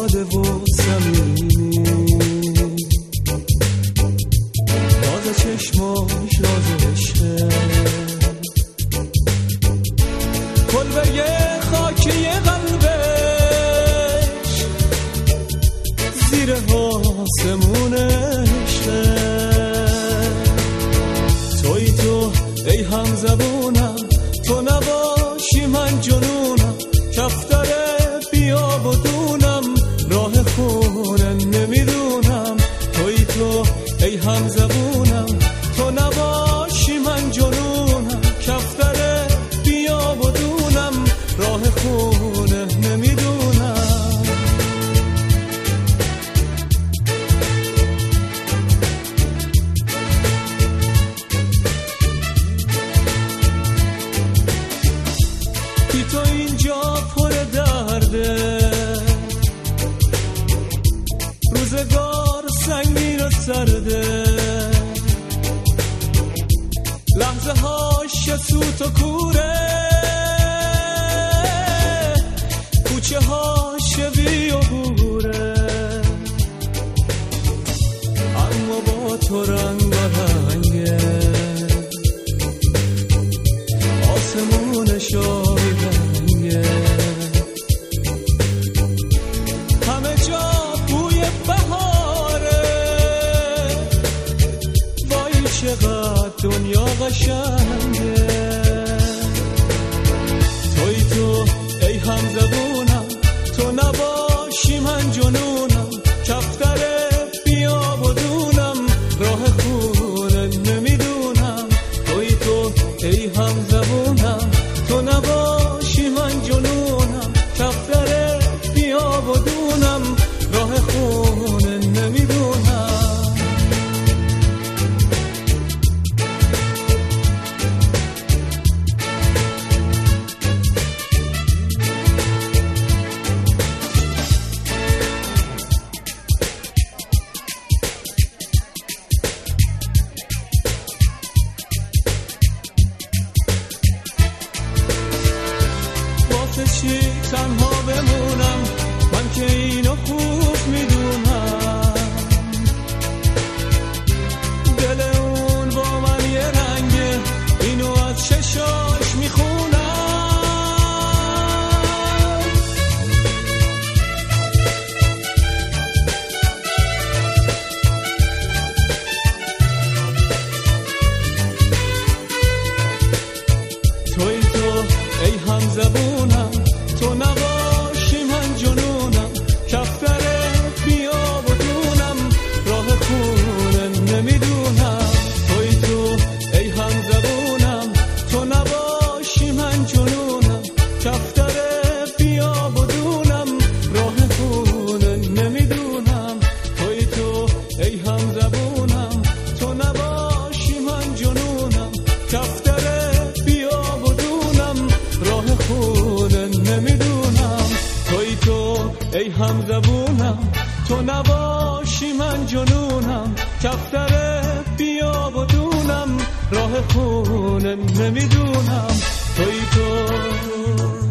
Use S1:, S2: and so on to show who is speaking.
S1: ساده و صمیمی، راز چشماش راز عشقه، کلبه خاکی قلبش زیر آسمونشه. توی تو ای هم زبونم، تو نباشی من جنونم، کفتره بیا بدونم، راه خونه نمیدونم. توی تو ای هم زبونم، تو نباشی من جنونم، کفتره بیا بدونم، راه خونه نمیدونم. بی تو اینجا پر درده، روزگار سنگین و سرده، لحظه هاش سوت و کوره، کوچه هاش بی و بوره، اما با تو رنگ و رنگه، آسمون شاهی رنگه، همه جا بوی بهاره، وای چقدر دنیا قشنگه. توی تو ای هم زبونم، تو نباشی من جنونم، کفتره بیا بدونم، راه خونه نمیدونم. توی تو ای هم زبونم، تو نباشی من جنونم، کفتره بیا بدونم، راه خونه نمیدونم. چی تنها بمونم، من که اینو خوب میدونم، دل اون با من یه رنگه، اینو از چشاش میخونم. توی تو ای هم زبونم، تو نباشی من جنونم، کفتره بیا بدونم، راه خونه نمیدونم. توی تو ای هم زبونم، تو نباشی من جنونم، کفتره بیا بدونم، راه خونه نمیدونم. توی تو ای هم زبونم، تو نباشی من جنونم، کفتره بیا بدونم، راه خونه نمیدونم. توی تو ای هم زبونم، تو نباشی من جنونم، کفتره بیا بدونم، راه خونه نمیدونم. توی تو